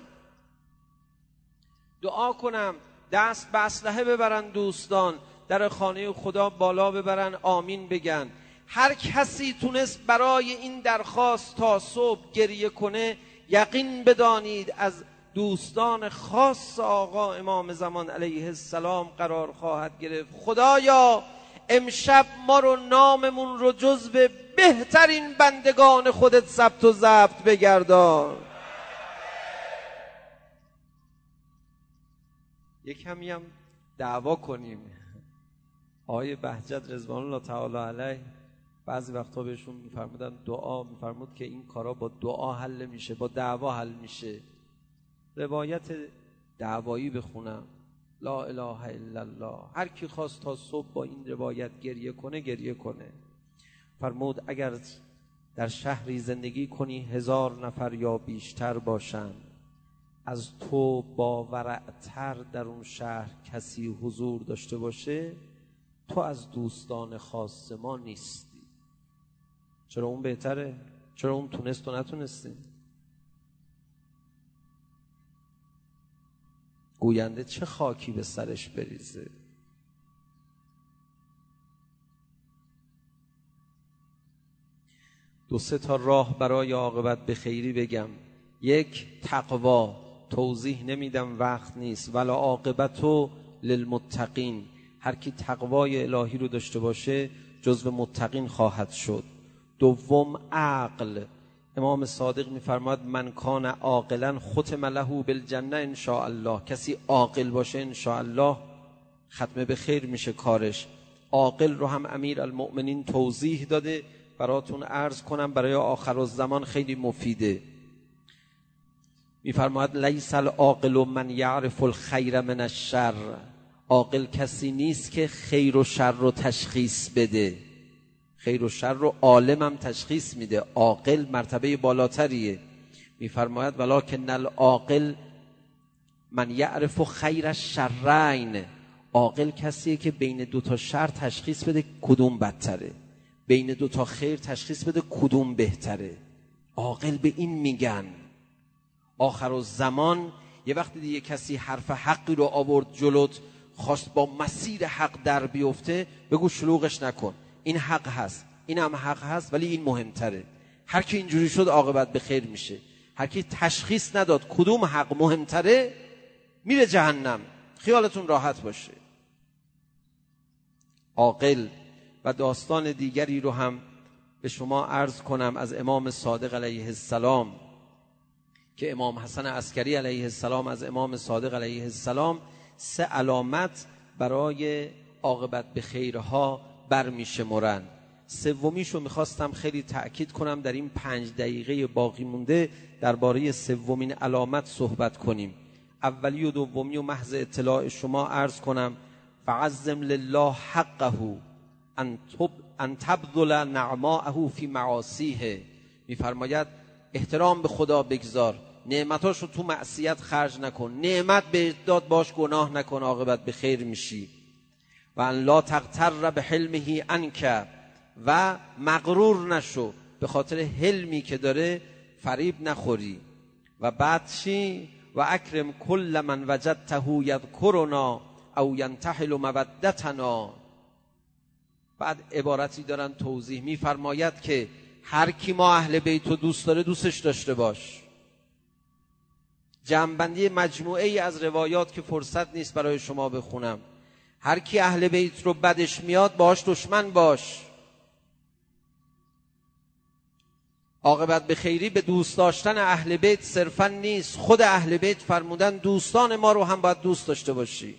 دعا کنم دست به اسلحه ببرن دوستان، در خانه خدا بالا ببرن، آمین بگن. هر کسی تونست برای این درخواست تا صبح گریه کنه، یقین بدانید از دوستان خاص آقا امام زمان علیه السلام قرار خواهد گرفت. خدایا امشب ما رو، ناممون رو جزو بهترین بندگان خودت ثبت و ضبط بگردان. یک کمی هم دعوا کنیم. آقای بهجت رضوان الله تعالی علیه بعضی وقتا بهشون میفرمودن دعا، میفرمود که این کارا با دعا حل میشه، با دعوا حل میشه. روایت دعوایی بخونم: لا اله الا الله. هر کی خواست تا صبح با این روایت گریه کنه گریه کنه. فرمود اگر در شهری زندگی کنی 1000 نفر یا بیشتر باشن، از تو باورعتر در اون شهر کسی حضور داشته باشه، تو از دوستان خاص ما نیستی. چرا اون بهتره؟ چرا اون تونست و نتونستی؟ گوینده چه خاکی به سرش بریزه. دو سه تا راه برای عاقبت به خیری بگم. یک، تقوا. توضیح نمیدم، وقت نیست. ولا عاقبتو للمتقین. هر کی تقوای الهی رو داشته باشه جزو متقین خواهد شد. دوم، عقل. امام صادق میفرماد من کان عاقلا ختم له بالجنه ان شاء الله. کسی عاقل باشه ان شاء الله ختم به خیر میشه کارش. عاقل رو هم امیرالمؤمنین توضیح داده، براتون عرض کنم، برای آخرالزمان خیلی مفیده. میفرماد لیس العاقل من یعرف الخیر من الشر. عاقل کسی نیست که خیر و شر رو تشخیص بده. خیر و شر رو عالم هم تشخیص میده، عاقل مرتبه بالاتریه. میفرماید ولکن العاقل من یعرف خیر الشرین. عاقل کسیه که بین دوتا شر تشخیص بده کدوم بدتره، بین دوتا خیر تشخیص بده کدوم بهتره. عاقل به این میگن. آخرالزمان یه وقتی دیگه کسی حرف حقی رو آورد جلوت، خواست با مسیر حق در بیفته، بگو شلوغش نکن، این حق هست، این هم حق هست، ولی این مهمتره. هر کی اینجوری شد عاقبت به خیر میشه. هر کی تشخیص نداد کدوم حق مهمتره میره جهنم. خیالتون راحت باشه. عاقل. و داستان دیگری رو هم به شما عرض کنم از امام صادق علیه السلام، که امام حسن عسکری علیه السلام از امام صادق علیه السلام 3 علامت برای عاقبت به خیرها برمیشمرن. سومیشو میخواستم خیلی تأکید کنم، در این 5 دقیقه باقی مونده درباره سومین علامت صحبت کنیم. اولی و دومی و محض اطلاع شما عرض کنم: فعظم لله حقه ان تبذل نعماءه فی معاصیه. میفرماید احترام به خدا بگذار، نعمتاشو تو معصیت خرج نکن، نعمت به داد باش گناه نکن، عاقبت به خیر میشی. و ان لا تغتر به حلمه عنک. و مغرور نشو، به خاطر حلمی که داره فریب نخوری. و بعد چی؟ و اکرم کل من وجدته یذکرنا او ینتحل مودتنا. بعد عبارتی دارن توضیح میفرماید که هر کی ما اهل بیت رو دوست داره دوستش داشته باش. جمع‌بندی مجموعه ای از روایات که فرصت نیست برای شما بخونم. هر کی اهل بیت رو بدش میاد باهاش دشمن باش. عاقبت به خیری به دوست داشتن اهل بیت صرفا نیست، خود اهل بیت فرمودن دوستان ما رو هم باید دوست داشته باشی.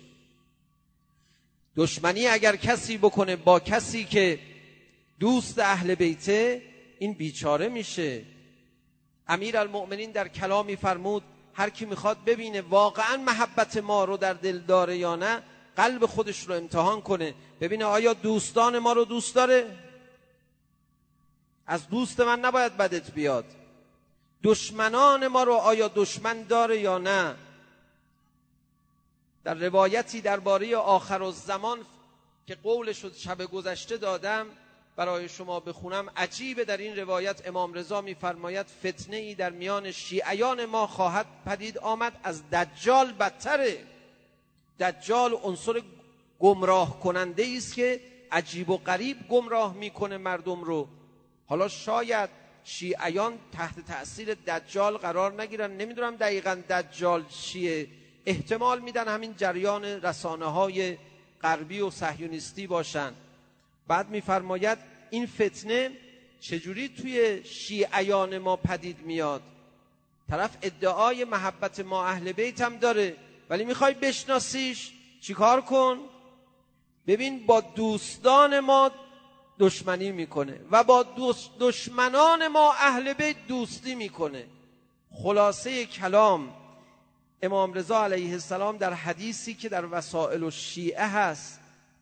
دشمنی اگر کسی بکنه با کسی که دوست اهل بیته، این بیچاره میشه. امیرالمؤمنین در کلامی فرمود هر کی میخواد ببینه واقعا محبت ما رو در دل داره یا نه، قلب خودش رو امتحان کنه، ببینه آیا دوستان ما رو دوست داره. از دوست من نباید بدت بیاد. دشمنان ما رو آیا دشمن داره یا نه. در روایتی درباره آخرالزمان که قولش رو شب گذشته دادم برای شما بخونم، عجیبه. در این روایت امام رضا میفرماید فتنه ای در میان شیعیان ما خواهد پدید آمد از دجال بدتره. دجال عنصر گمراه کننده است که عجیب و غریب گمراه میکنه مردم رو. حالا شاید شیعیان تحت تأثیر دجال قرار نگیرن، نمیدونم دقیقاً دجال چیه، احتمال میدن همین جریان رسانه‌های غربی و صهیونیستی باشن. بعد میفرماید این فتنه چجوری توی شیعیان ما پدید میاد. طرف ادعای محبت ما اهل بیت هم داره، ولی میخوای بشناسیش چیکار کن؟ ببین با دوستان ما دشمنی میکنه و با دشمنان ما اهل بیت دوستی میکنه. خلاصه کلام امام رضا علیه السلام در حدیثی که در وسائل الشیعه هست،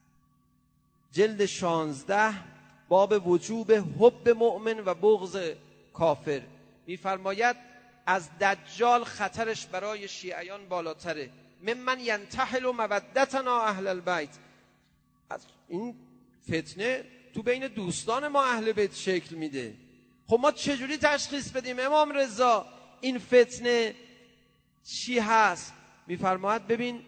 جلد 16 باب وجوب حب مؤمن و بغض کافر، میفرماید از دجال خطرش برای شیعیان بالاتره. ممن ینتحل مودتنا اهل البیت. از این فتنه تو بین دوستان ما اهل بیت شکل میده. خب ما چجوری تشخیص بدیم امام رضا این فتنه چی هست؟ میفرماید ببین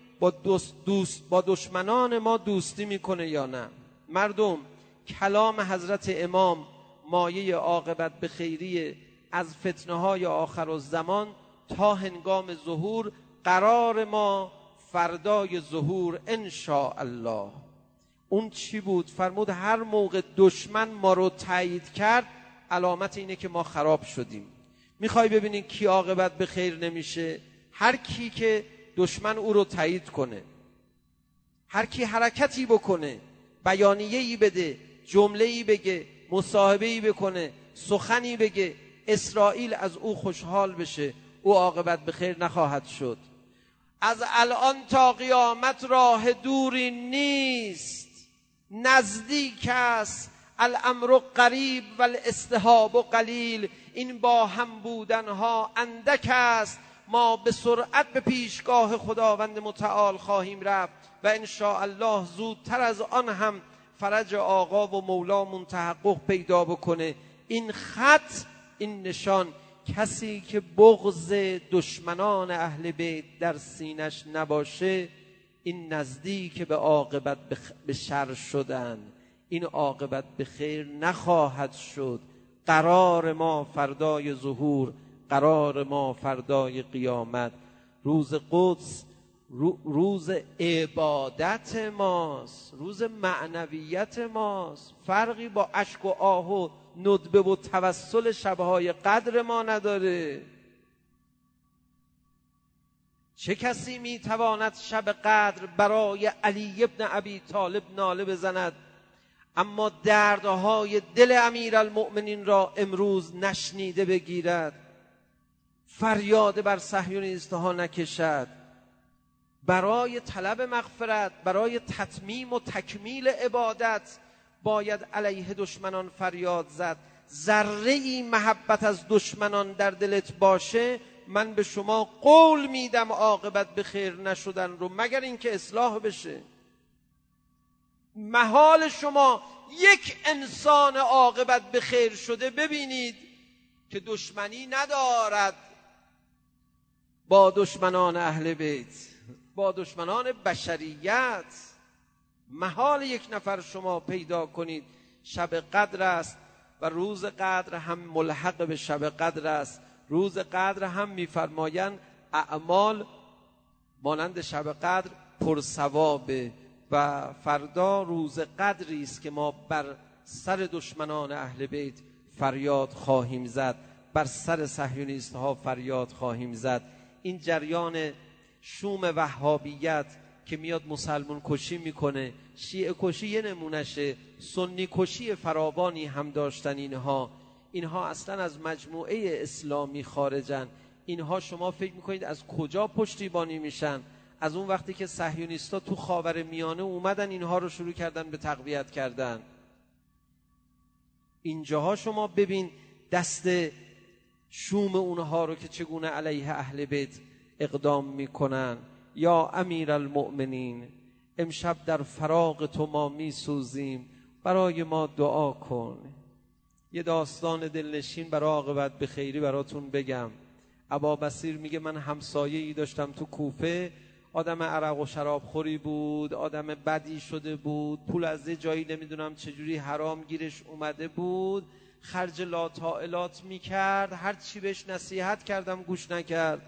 با دشمنان ما دوستی میکنه یا نه. مردم کلام حضرت امام مایه عاقبت به خیریه. از فتنه های آخرالزمان تا هنگام ظهور، قرار ما فردای ظهور ان شاء الله. اون چی بود؟ فرمود هر موقع دشمن ما رو تایید کرد علامت اینه که ما خراب شدیم. میخوای ببینی کی عاقبت به خیر نمیشه؟ هر کی که دشمن او رو تایید کنه، هر کی حرکتی بکنه، بیانیه‌ای بده، جمله‌ای بگه، مصاحبه‌ای بکنه، سخنی بگه، اسرائیل از او خوشحال بشه، او عاقبت به خیر نخواهد شد. از الان تا قیامت راه دوری نیست، نزدیک است. الامر قریب و الاستحاب قلیل. این با هم بودنها اندک است. ما به سرعت به پیشگاه خداوند متعال خواهیم رفت و ان شاء الله زودتر از آن هم فرج آقا و مولامون تحقق پیدا بکنه. این خط، این نشان، کسی که بغض دشمنان اهل بیت در سینش نباشه، این نزدیک به عاقبت به شر شدن، این عاقبت به خیر نخواهد شد. قرار ما فردای ظهور، قرار ما فردای قیامت. روز قدس روز عبادت ماست، روز معنویت ماست. فرقی با اشک و آه و ندبه و توسل شبهای قدر ما نداره. چه کسی میتواند شب قدر برای علی ابن ابی طالب ناله بزند اما دردهای دل امیرالمؤمنین را امروز نشنیده بگیرد، فریاد بر صهیونیست‌ها نکشد؟ برای طلب مغفرت، برای تتمیم و تکمیل عبادت باید علیه دشمنان فریاد زد. ذره ای محبت از دشمنان در دلت باشه، من به شما قول میدم عاقبت به خیر نشدن رو، مگر اینکه اصلاح بشه. محال شما یک انسان عاقبت به خیر شده ببینید که دشمنی ندارد با دشمنان اهل بیت. با دشمنان بشریت. محال یک نفر شما پیدا کنید شب قدر است و روز قدر هم ملحق به شب قدر است. روز قدر هم می‌فرمایند اعمال مانند شب قدر پرثوابه و فردا روز قدری است که ما بر سر دشمنان اهل بیت فریاد خواهیم زد، بر سر صهیونیست ها فریاد خواهیم زد. این جریان شوم وهابیت که میاد مسلمان کشی میکنه، شیعه کشی یه نمونشه، سنی کشی فراوانی هم داشتن اینها اصلا از مجموعه اسلامی خارجن. اینها شما فکر میکنید از کجا پشتیبانی میشن؟ از اون وقتی که صهیونیستا تو خاورمیانه اومدن اینها رو شروع کردن به تقویت کردن. اینجاها شما ببین دست شوم اونها رو که چگونه علیه اهل بیت اقدام میکنن. یا امیر المؤمنین، امشب در فراق تو ما میسوزیم، برای ما دعا کن. یه داستان دلنشین برای عاقبت به خیری براتون بگم. ابابصیر میگه من همسایه‌ای داشتم تو کوفه، آدم عرق و شراب خوری بود، آدم بدی شده بود، پول از یه جایی نمیدونم چجوری حرام گیرش اومده بود، خرج لاطائلات میکرد، هر چی بهش نصیحت کردم گوش نکرد.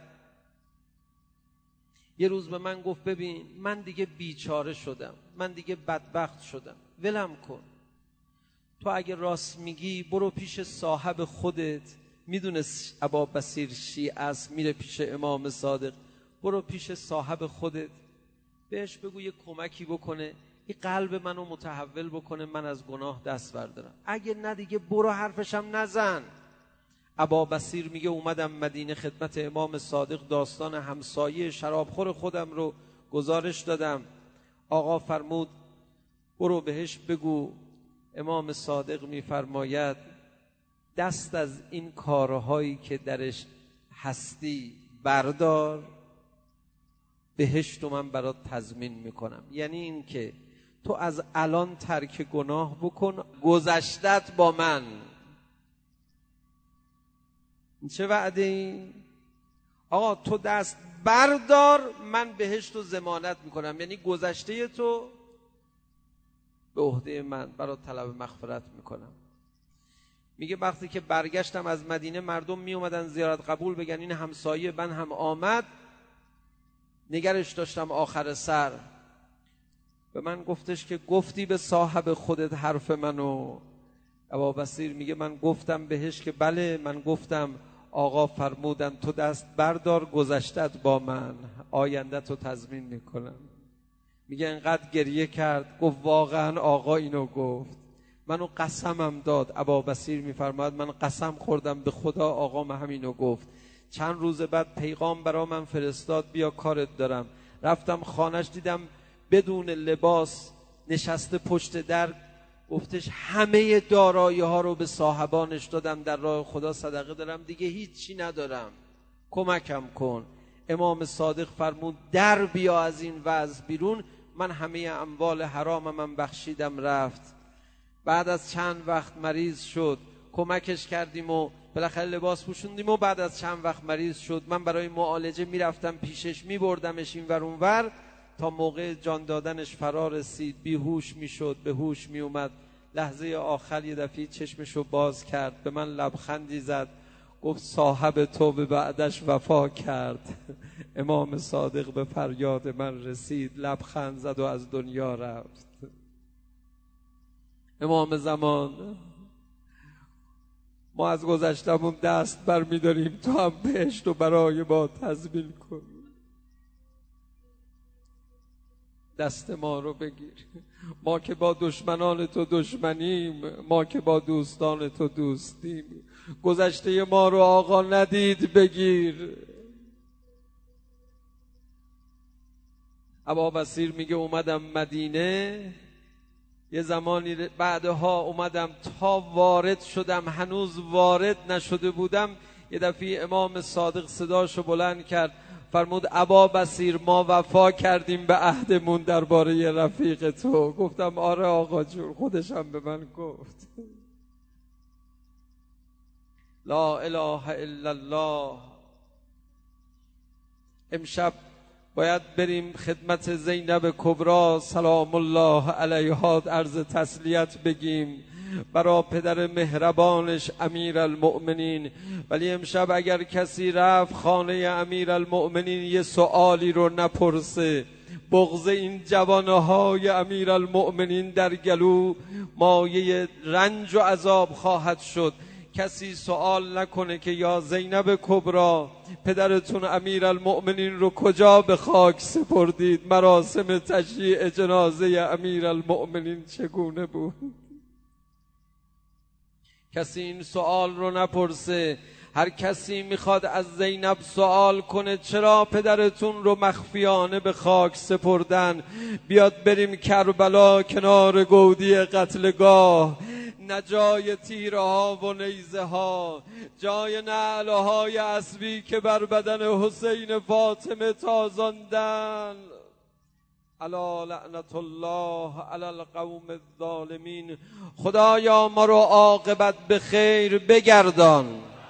یه روز به من گفت ببین من دیگه بیچاره شدم، من دیگه بدبخت شدم، ولم کن. تو اگه راست میگی برو پیش صاحب خودت، میدونه ابابصیر شیعه است، میره پیش امام صادق، برو پیش صاحب خودت بهش بگو یه کمکی بکنه، این قلب منو متحول بکنه، من از گناه دست بردارم. اگه نه دیگه برو حرفشم نزن. ابابصیر میگه اومدم مدینه خدمت امام صادق، داستان همسایه شرابخور خودم رو گزارش دادم. آقا فرمود برو بهش بگو امام صادق میفرماید دست از این کارهایی که درش هستی بردار، بهشت رو من برات تضمین میکنم. یعنی این که تو از الان ترک گناه بکن، گذشتت با من. چه وعده این؟ آقا تو دست بردار، من بهشت رو ضمانت میکنم. یعنی گذشته تو به عهده من، برات طلب مغفرت میکنم. میگه وقتی که برگشتم از مدینه مردم می اومدن زیارت قبول بگن این همسایه من هم آمد، نگرش داشتم آخر سر. به من گفتش که گفتی به صاحب خودت حرف منو؟ ابابصیر میگه من گفتم بهش که بله، من گفتم آقا فرمودن تو دست بردار، گذشتت با من، آینده تو تضمین میکنم. میگه انقدر گریه کرد، گفت واقعا آقا اینو گفت، منو قسمم داد. ابابصیر میفرماید من قسم خوردم به خدا آقام همینو گفت. چند روز بعد پیغام برا من فرستاد بیا کارت دارم. رفتم خانش دیدم بدون لباس نشسته پشت در، گفتش همه دارایی ها رو به صاحبانش دادم، در راه خدا صدقه دارم، دیگه هیچی ندارم، کمکم کن. امام صادق فرمود در بیا از این وضع بیرون. من همه اموال حرام من بخشیدم رفت. بعد از چند وقت مریض شد، کمکش کردیم و بالاخره لباس پوشوندیم و بعد از چند وقت مریض شد. من برای معالجه میرفتم پیشش، میبردمش این ور اون ور تا موقع جان دادنش فرا رسید. بیهوش میشد، به هوش میومد. لحظه آخر یه دفعه چشمشو باز کرد، به من لبخندی زد، گفت صاحب تو به بعدش وفا کرد. امام صادق به فریاد من رسید، لبخند زد و از دنیا رفت. امام زمان ما از گذشتمون دست بر می‌داریم، تو هم بهشت رو برای ما تضمین کن. دست ما رو بگیر، ما که با دشمنان تو دشمنیم، ما که با دوستان تو دوستیم. گذشته ما رو آقا ندید بگیر. ابابصیر میگه اومدم مدینه، یه زمانی بعدها اومدم تا وارد شدم، هنوز وارد نشده بودم، یه دفعه امام صادق صداشو بلند کرد، فرمود ابابصیر ما وفا کردیم به عهدمون درباره رفیق تو. گفتم آره آقا جون، خودشم به من گفت. لا اله الا الله. امشب باید بریم خدمت زینب کبری سلام الله علیها عرض تسلیت بگیم برای پدر مهربانش امیرالمؤمنین. ولی امشب اگر کسی رفت خانه امیرالمؤمنین یه سوالی رو نپرسه، بغض این جوانهای امیرالمؤمنین در گلو مایه رنج و عذاب خواهد شد. کسی سوال نکنه که یا زینب کبری پدرتون امیرالمؤمنین رو کجا به خاک سپردید، مراسم تشییع جنازه امیرالمؤمنین چگونه بود. کسی این سوال رو نپرسه. هر کسی میخواد از زینب سوال کنه چرا پدرتون رو مخفیانه به خاک سپردن، بیاد بریم کربلا کنار گودی قتلگاه، نه جای تیره ها و نیزه ها، جای نعل های اسبی که بر بدن حسین فاطمه تازاندن. الا لعنت الله علی القوم الظالمین. خدایا ما رو عاقبت به خیر بگردان.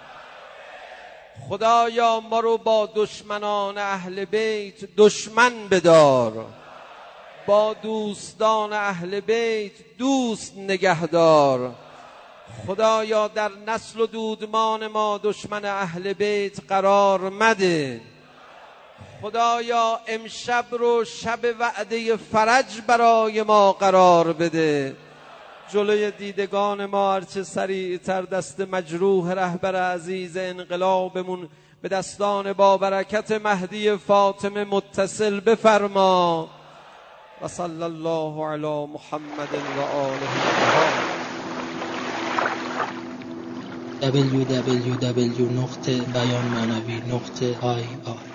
خدایا ما رو با دشمنان اهل بیت دشمن بدار، با دوستان اهل بیت دوست نگهدار. خدایا در نسل و دودمان ما دشمن اهل بیت قرار مده. خدایا امشب رو شب وعده فرج برای ما قرار بده. جلوی دیدگان ما هرچه سریعتر دست مجروح رهبر عزیز انقلابمون به دستان با برکت مهدی فاطمه متصل بفرما. و صلی الله علی محمد و آله www.beyanmanavi.ir